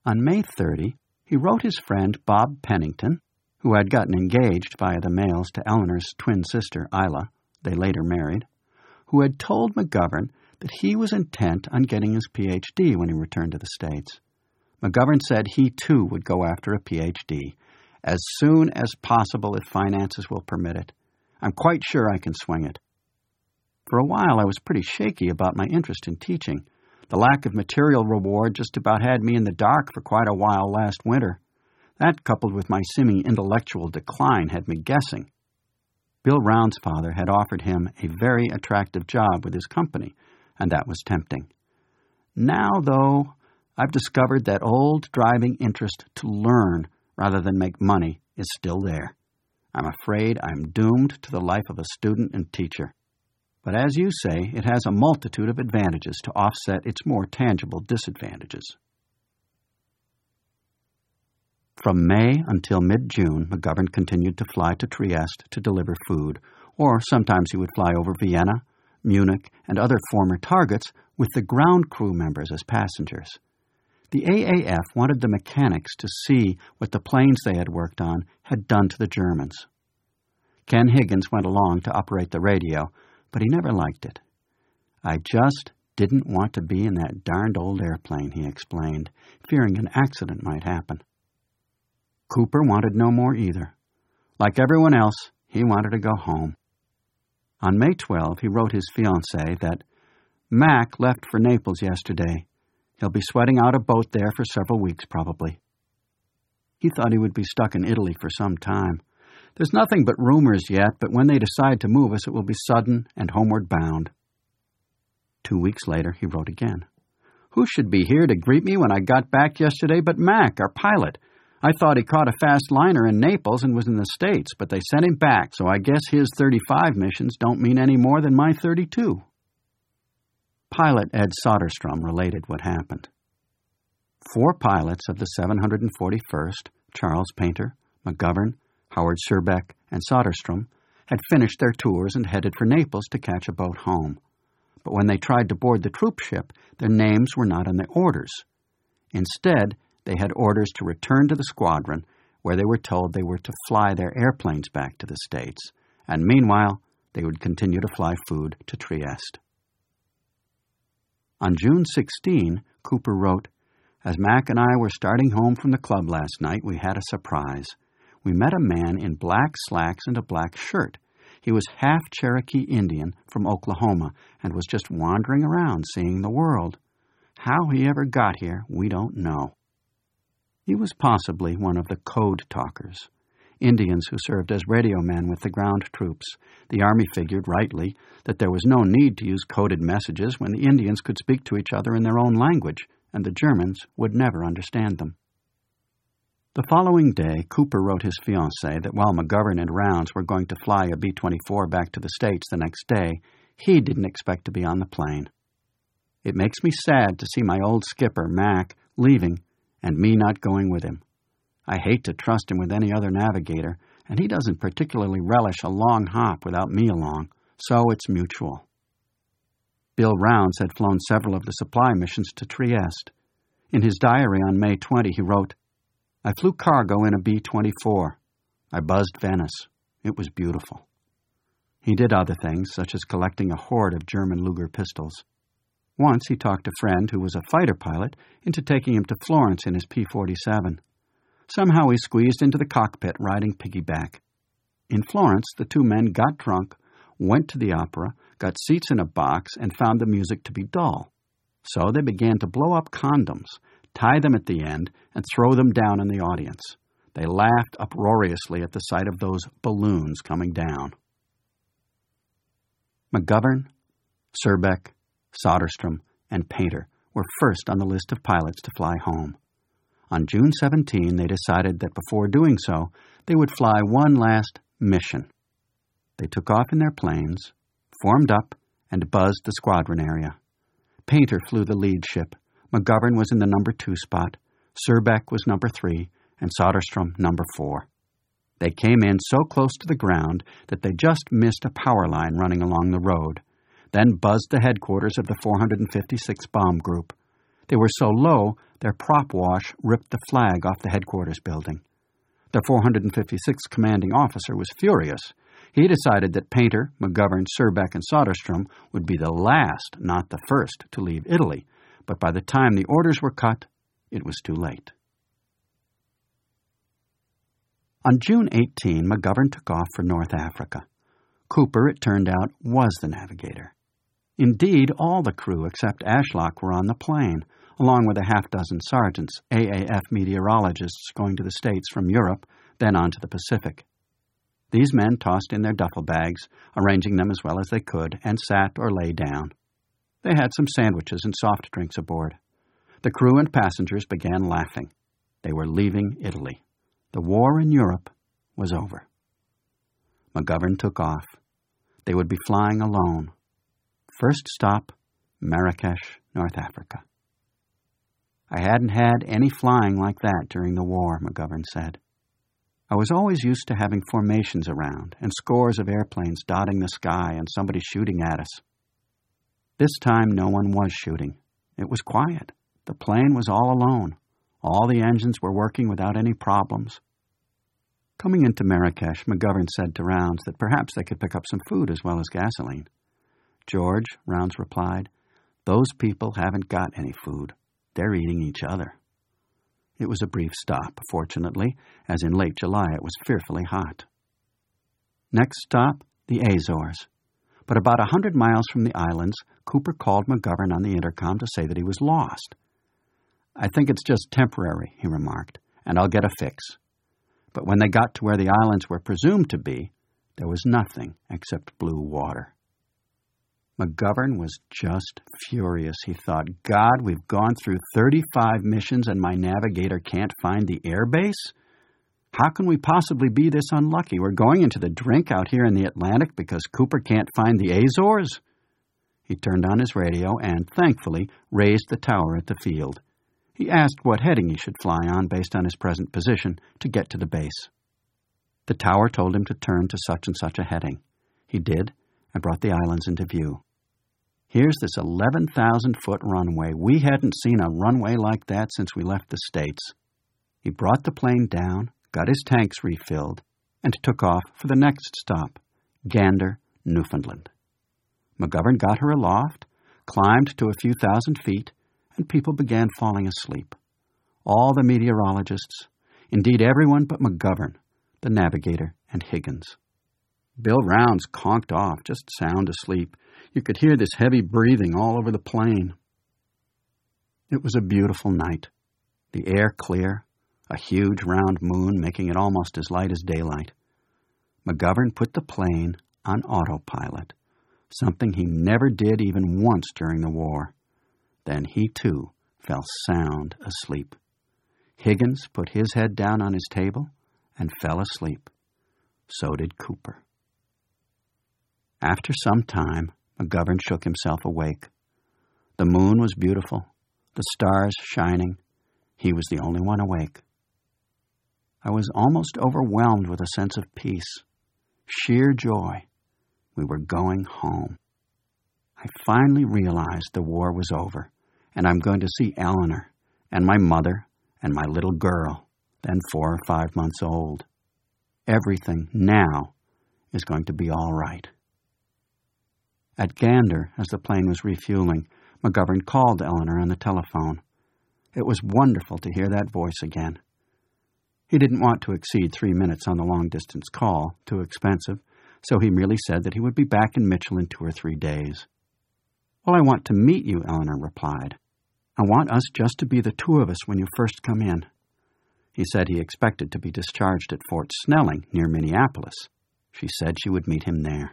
On May thirtieth, he wrote his friend Bob Pennington, who had gotten engaged via the mails to Eleanor's twin sister, Isla, they later married, who had told McGovern that he was intent on getting his P H D when he returned to the States. McGovern said he too would go after a P H D, as soon as possible if finances will permit it. I'm quite sure I can swing it. For a while I was pretty shaky about my interest in teaching. The lack of material reward just about had me in the dark for quite a while last winter. That, coupled with my seeming intellectual decline, had me guessing. Bill Round's father had offered him a very attractive job with his company, and that was tempting. Now, though, I've discovered that old driving interest to learn rather than make money is still there. I'm afraid I'm doomed to the life of a student and teacher. But as you say, it has a multitude of advantages to offset its more tangible disadvantages. From May until mid-June, McGovern continued to fly to Trieste to deliver food, or sometimes he would fly over Vienna, Munich, and other former targets with the ground crew members as passengers. The A A F wanted the mechanics to see what the planes they had worked on had done to the Germans. Ken Higgins went along to operate the radio, but he never liked it. I just didn't want to be in that darned old airplane, he explained, fearing an accident might happen. Cooper wanted no more either. Like everyone else, he wanted to go home. On May twelfth, he wrote his fiancée that Mac left for Naples yesterday. He'll be sweating out a boat there for several weeks, probably. He thought he would be stuck in Italy for some time. There's nothing but rumors yet, but when they decide to move us, it will be sudden and homeward bound. Two weeks later, he wrote again. Who should be here to greet me when I got back yesterday but Mac, our pilot? I thought he caught a fast liner in Naples and was in the States, but they sent him back, so I guess his thirty-five missions don't mean any more than my thirty-two. Pilot Ed Soderstrom related what happened. Four pilots of the seven hundred forty-first, Charles Painter, McGovern, Howard Surbeck, and Soderstrom, had finished their tours and headed for Naples to catch a boat home. But when they tried to board the troop ship, their names were not on the orders. Instead, they had orders to return to the squadron, where they were told they were to fly their airplanes back to the States, and meanwhile, they would continue to fly food to Trieste. On June sixteenth, Cooper wrote, As Mac and I were starting home from the club last night, we had a surprise. We met a man in black slacks and a black shirt. He was half Cherokee Indian from Oklahoma and was just wandering around seeing the world. How he ever got here, we don't know. He was possibly one of the code talkers, Indians who served as radio men with the ground troops. The Army figured, rightly, that there was no need to use coded messages when the Indians could speak to each other in their own language, and the Germans would never understand them. The following day, Cooper wrote his fiancée that while McGovern and Rounds were going to fly a B twenty-four back to the States the next day, he didn't expect to be on the plane. It makes me sad to see my old skipper, Mac, leaving, and me not going with him. I hate to trust him with any other navigator, and he doesn't particularly relish a long hop without me along, so it's mutual. Bill Rounds had flown several of the supply missions to Trieste. In his diary on May twentieth, he wrote, I flew cargo in a B twenty-four. I buzzed Venice. It was beautiful. He did other things, such as collecting a hoard of German Luger pistols. Once he talked a friend who was a fighter pilot into taking him to Florence in his P forty-seven. Somehow he squeezed into the cockpit riding piggyback. In Florence, the two men got drunk, went to the opera, got seats in a box, and found the music to be dull. So they began to blow up condoms, tie them at the end, and throw them down in the audience. They laughed uproariously at the sight of those balloons coming down. McGovern, Surbeck, Soderstrom, and Painter were first on the list of pilots to fly home. On June seventeenth, they decided that before doing so, they would fly one last mission. They took off in their planes, formed up, and buzzed the squadron area. Painter flew the lead ship. McGovern was in the number two spot, Surbeck was number three, and Soderstrom number four. They came in so close to the ground that they just missed a power line running along the road, then buzzed the headquarters of the four hundred fifty-sixth Bomb Group. They were so low, their prop wash ripped the flag off the headquarters building. The four hundred fifty-sixth commanding officer was furious. He decided that Painter, McGovern, Surbeck, and Soderstrom would be the last, not the first, to leave Italy, but by the time the orders were cut, it was too late. On June eighteenth, McGovern took off for North Africa. Cooper, it turned out, was the navigator. Indeed, all the crew except Ashlock were on the plane, along with a half-dozen sergeants, A A F meteorologists going to the States from Europe, then on to the Pacific. These men tossed in their duffel bags, arranging them as well as they could, and sat or lay down. They had some sandwiches and soft drinks aboard. The crew and passengers began laughing. They were leaving Italy. The war in Europe was over. McGovern took off. They would be flying alone. First stop, Marrakesh, North Africa. I hadn't had any flying like that during the war, McGovern said. I was always used to having formations around and scores of airplanes dotting the sky and somebody shooting at us. This time no one was shooting. It was quiet. The plane was all alone. All the engines were working without any problems. Coming into Marrakesh, McGovern said to Rounds that perhaps they could pick up some food as well as gasoline. George, Rounds replied, those people haven't got any food. They're eating each other. It was a brief stop, fortunately, as in late July it was fearfully hot. Next stop, the Azores. But about a hundred miles from the islands, Cooper called McGovern on the intercom to say that he was lost. I think it's just temporary, he remarked, and I'll get a fix. But when they got to where the islands were presumed to be, there was nothing except blue water. McGovern was just furious. He thought, God, we've gone through thirty-five missions and my navigator can't find the air base? How can we possibly be this unlucky? We're going into the drink out here in the Atlantic because Cooper can't find the Azores? He turned on his radio and, thankfully, raised the tower at the field. He asked what heading he should fly on based on his present position to get to the base. The tower told him to turn to such and such a heading. He did, and brought the islands into view. Here's this eleven thousand foot runway. We hadn't seen a runway like that since we left the States. He brought the plane down, got his tanks refilled, and took off for the next stop, Gander, Newfoundland. McGovern got her aloft, climbed to a few thousand feet, and people began falling asleep. All the meteorologists, indeed everyone but McGovern, the navigator, and Higgins. Bill Rounds conked off, just sound asleep. You could hear this heavy breathing all over the plane. It was a beautiful night. The air clear, a huge round moon making it almost as light as daylight. McGovern put the plane on autopilot, something he never did even once during the war. Then he, too, fell sound asleep. Higgins put his head down on his table and fell asleep. So did Cooper. After some time, McGovern shook himself awake. The moon was beautiful, the stars shining. He was the only one awake. I was almost overwhelmed with a sense of peace, sheer joy. We were going home. I finally realized the war was over, and I'm going to see Eleanor, and my mother, and my little girl, then four or five months old. Everything now is going to be all right. At Gander, as the plane was refueling, McGovern called Eleanor on the telephone. It was wonderful to hear that voice again. He didn't want to exceed three minutes on the long-distance call, too expensive, so he merely said that he would be back in Mitchell in two or three days. Well, I want to meet you, Eleanor replied. I want us just to be the two of us when you first come in. He said he expected to be discharged at Fort Snelling, near Minneapolis. She said she would meet him there.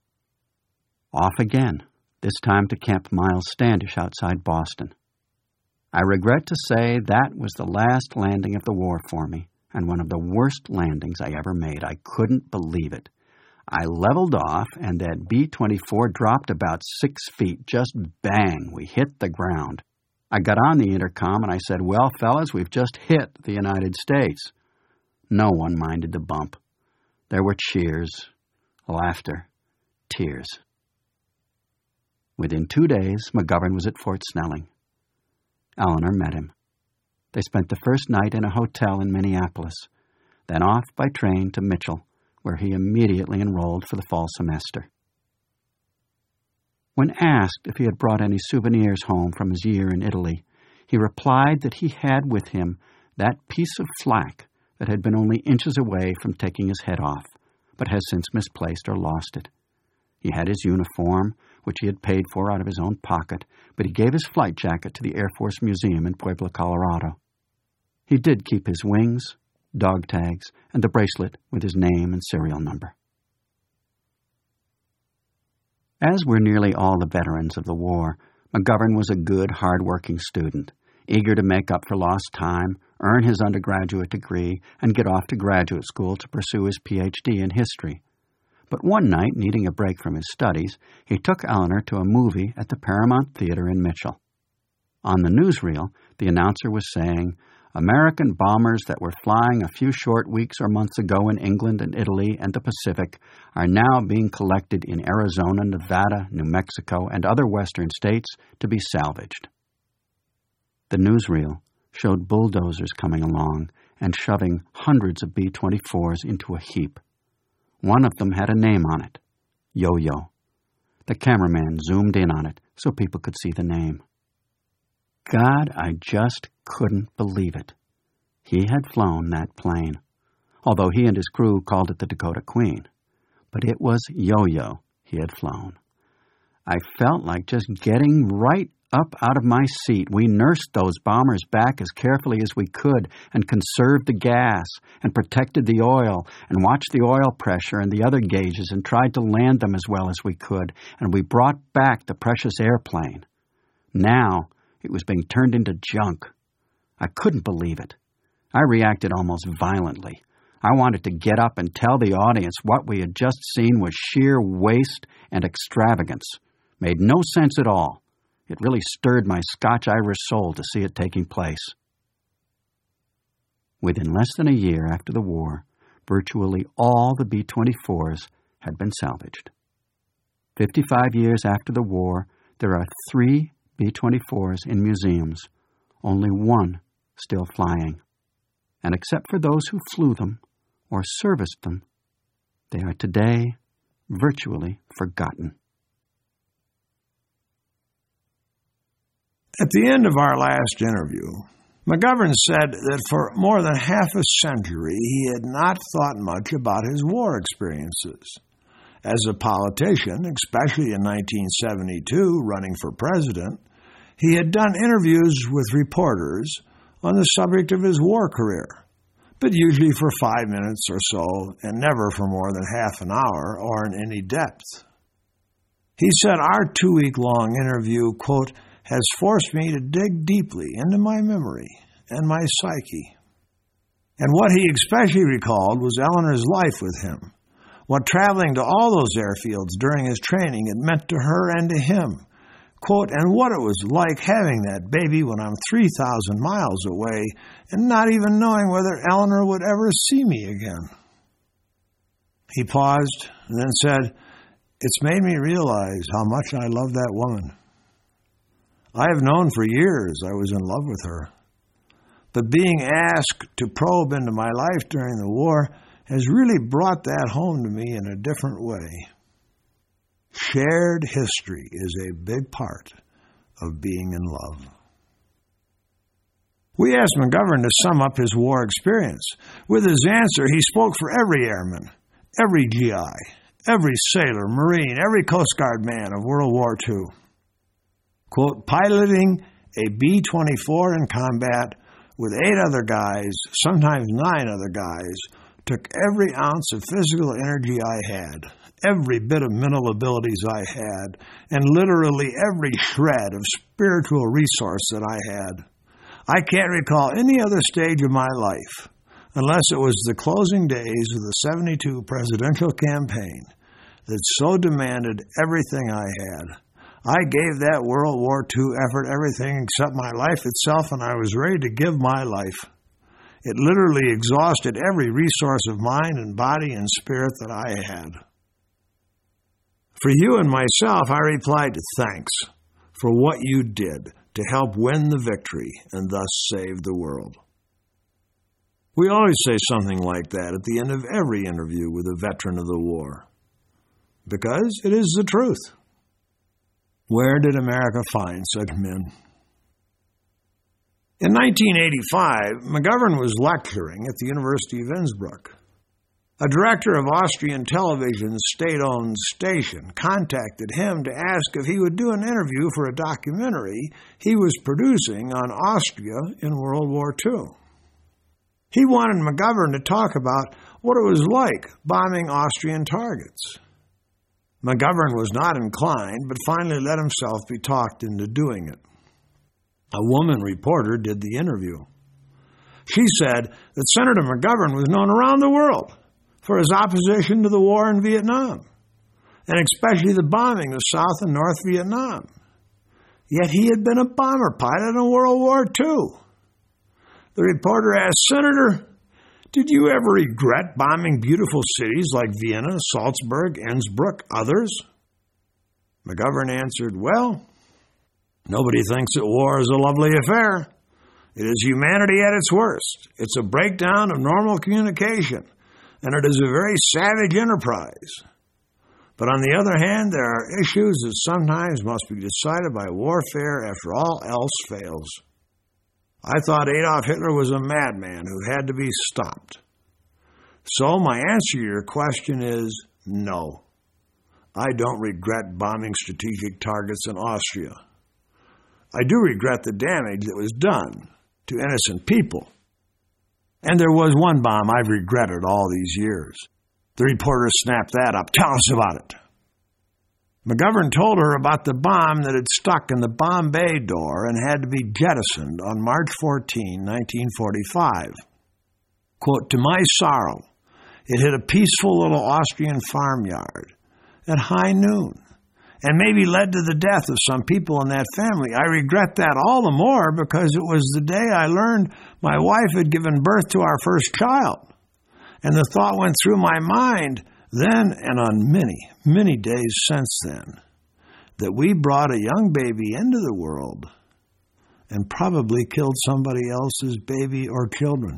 Off again, this time to Camp Miles Standish outside Boston. I regret to say that was the last landing of the war for me, and one of the worst landings I ever made. I couldn't believe it. I leveled off, and that B twenty-four dropped about six feet. Just bang, we hit the ground. I got on the intercom, and I said, well, fellas, we've just hit the United States. No one minded the bump. There were cheers, laughter, tears. Within two days, McGovern was at Fort Snelling. Eleanor met him. They spent the first night in a hotel in Minneapolis, then off by train to Mitchell, where he immediately enrolled for the fall semester. When asked if he had brought any souvenirs home from his year in Italy, he replied that he had with him that piece of flak that had been only inches away from taking his head off, but has since misplaced or lost it. He had his uniform, which he had paid for out of his own pocket, but he gave his flight jacket to the Air Force Museum in Puebla, Colorado. He did keep his wings, dog tags, and the bracelet with his name and serial number. As were nearly all the veterans of the war, McGovern was a good, hard-working student, eager to make up for lost time, earn his undergraduate degree, and get off to graduate school to pursue his P H D in history. But one night, needing a break from his studies, he took Eleanor to a movie at the Paramount Theater in Mitchell. On the newsreel, the announcer was saying, "American bombers that were flying a few short weeks or months ago in England and Italy and the Pacific are now being collected in Arizona, Nevada, New Mexico, and other western states to be salvaged." The newsreel showed bulldozers coming along and shoving hundreds of B twenty-fours into a heap. One of them had a name on it, Yo-Yo. The cameraman zoomed in on it so people could see the name. God, I just couldn't believe it. He had flown that plane, although he and his crew called it the Dakota Queen. But it was Yo-Yo he had flown. I felt like just getting right up out of my seat. We nursed those bombers back as carefully as we could and conserved the gas and protected the oil and watched the oil pressure and the other gauges and tried to land them as well as we could, and we brought back the precious airplane. Now it was being turned into junk. I couldn't believe it. I reacted almost violently. I wanted to get up and tell the audience what we had just seen was sheer waste and extravagance. Made no sense at all. It really stirred my Scotch-Irish soul to see it taking place. Within less than a year after the war, virtually all the B twenty-fours had been salvaged. Fifty-five years after the war, there are three B twenty-fours in museums, only one still flying. And except for those who flew them or serviced them, they are today virtually forgotten. At the end of our last interview, McGovern said that for more than half a century he had not thought much about his war experiences. As a politician, especially in nineteen seventy-two, running for president, he had done interviews with reporters on the subject of his war career, but usually for five minutes or so, and never for more than half an hour or in any depth. He said our two-week-long interview, quote, has forced me to dig deeply into my memory and my psyche. And what he especially recalled was Eleanor's life with him, what traveling to all those airfields during his training had meant to her and to him, quote, and what it was like having that baby when I'm three thousand miles away and not even knowing whether Eleanor would ever see me again. He paused and then said, "It's made me realize how much I love that woman. I have known for years I was in love with her. But being asked to probe into my life during the war has really brought that home to me in a different way. Shared history is a big part of being in love." We asked McGovern to sum up his war experience. With his answer, he spoke for every airman, every G I, every sailor, Marine, every Coast Guard man of World War Two. Quote, piloting a B twenty-four in combat with eight other guys, sometimes nine other guys, took every ounce of physical energy I had, every bit of mental abilities I had, and literally every shred of spiritual resource that I had. I can't recall any other stage of my life, unless it was the closing days of the seventy-two presidential campaign, that so demanded everything I had. I gave that World War Two effort everything except my life itself, and I was ready to give my life. It literally exhausted every resource of mind and body and spirit that I had. For you and myself, I replied, thanks for what you did to help win the victory and thus save the world. We always say something like that at the end of every interview with a veteran of the war, because it is the truth. Where did America find such men? In nineteen eighty-five, McGovern was lecturing at the University of Innsbruck. A director of Austrian television's state-owned station contacted him to ask if he would do an interview for a documentary he was producing on Austria in World War Two. He wanted McGovern to talk about what it was like bombing Austrian targets. McGovern was not inclined, but finally let himself be talked into doing it. A woman reporter did the interview. She said that Senator McGovern was known around the world for his opposition to the war in Vietnam, and especially the bombing of South and North Vietnam. Yet he had been a bomber pilot in World War Two. The reporter asked, "Senator, did you ever regret bombing beautiful cities like Vienna, Salzburg, Innsbruck, others?" McGovern answered, "Well, nobody thinks that war is a lovely affair. It is humanity at its worst. It's a breakdown of normal communication, and it is a very savage enterprise. But on the other hand, there are issues that sometimes must be decided by warfare after all else fails. I thought Adolf Hitler was a madman who had to be stopped. So my answer to your question is no. I don't regret bombing strategic targets in Austria. I do regret the damage that was done to innocent people. And there was one bomb I've regretted all these years." The reporter snapped that up. "Tell us about it." McGovern told her about the bomb that had stuck in the bomb bay door and had to be jettisoned on March fourteenth, nineteen forty-five. Quote, "To my sorrow, it hit a peaceful little Austrian farmyard at high noon, and maybe led to the death of some people in that family. I regret that all the more because it was the day I learned my wife had given birth to our first child. And the thought went through my mind then and on many, many days since then, that we brought a young baby into the world and probably killed somebody else's baby or children."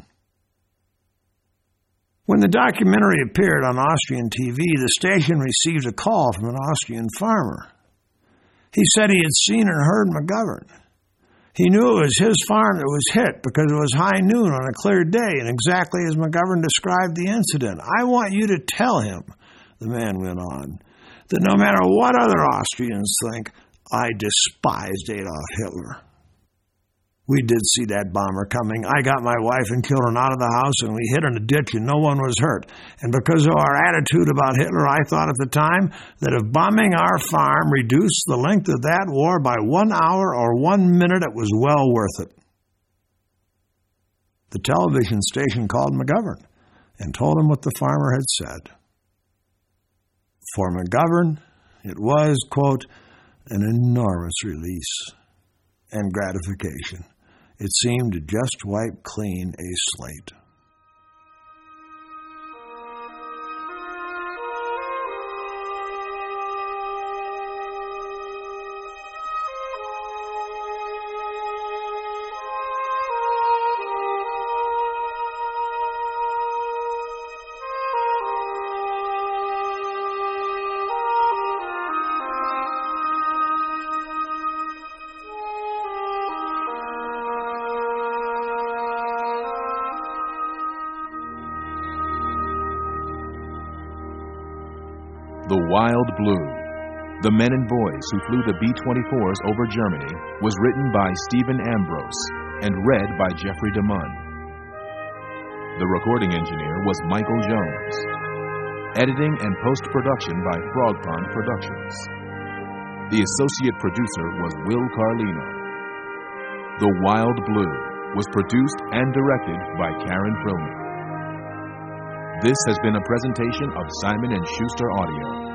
When the documentary appeared on Austrian T V, the station received a call from an Austrian farmer. He said he had seen and heard McGovern. He knew it was his farm that was hit because it was high noon on a clear day, and exactly as McGovern described the incident. "I want you to tell him," the man went on, "that no matter what other Austrians think, I despised Adolf Hitler. We did see that bomber coming. I got my wife and children out of the house, and we hid in a ditch, and no one was hurt. And because of our attitude about Hitler, I thought at the time that if bombing our farm reduced the length of that war by one hour or one minute, it was well worth it." The television station called McGovern and told him what the farmer had said. For McGovern, it was, quote, "an enormous release and gratification. It seemed to just wipe clean a slate." The Wild Blue, The Men and Boys Who Flew the B twenty-fours Over Germany, was written by Stephen Ambrose and read by Jeffrey DeMunn. The recording engineer was Michael Jones. Editing and post-production by Frog Pond Productions. The associate producer was Will Carlino. The Wild Blue was produced and directed by Karen Frillman. This has been a presentation of Simon and Schuster Audio.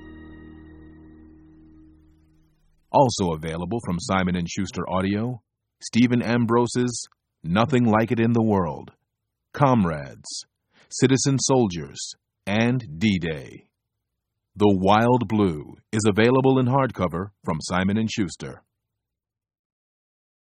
Also available from Simon and Schuster Audio, Stephen Ambrose's Nothing Like It in the World, Comrades, Citizen Soldiers, and D-Day. The Wild Blue is available in hardcover from Simon and Schuster.